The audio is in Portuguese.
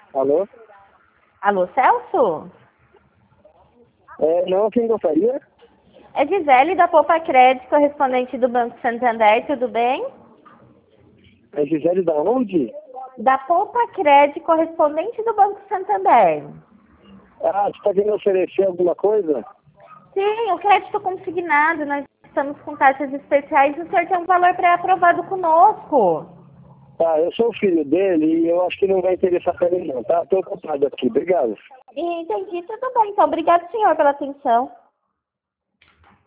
Alô? Alô, Celso? Não, quem gostaria? É Gisele da Poupa Crédito, correspondente do Banco Santander, tudo bem? É Gisele da onde? Da Poupa Crédito, correspondente do Banco Santander. Ah, você está querendo oferecer alguma coisa? Sim, o crédito consignado, nós estamos com taxas especiais e o senhor tem um valor pré-aprovado conosco. Tá, eu sou o filho dele e eu acho que não vai interessar para ele não, tá? Estou ocupado aqui, obrigado. Entendi, tudo bem. Então, obrigado, senhor, pela atenção.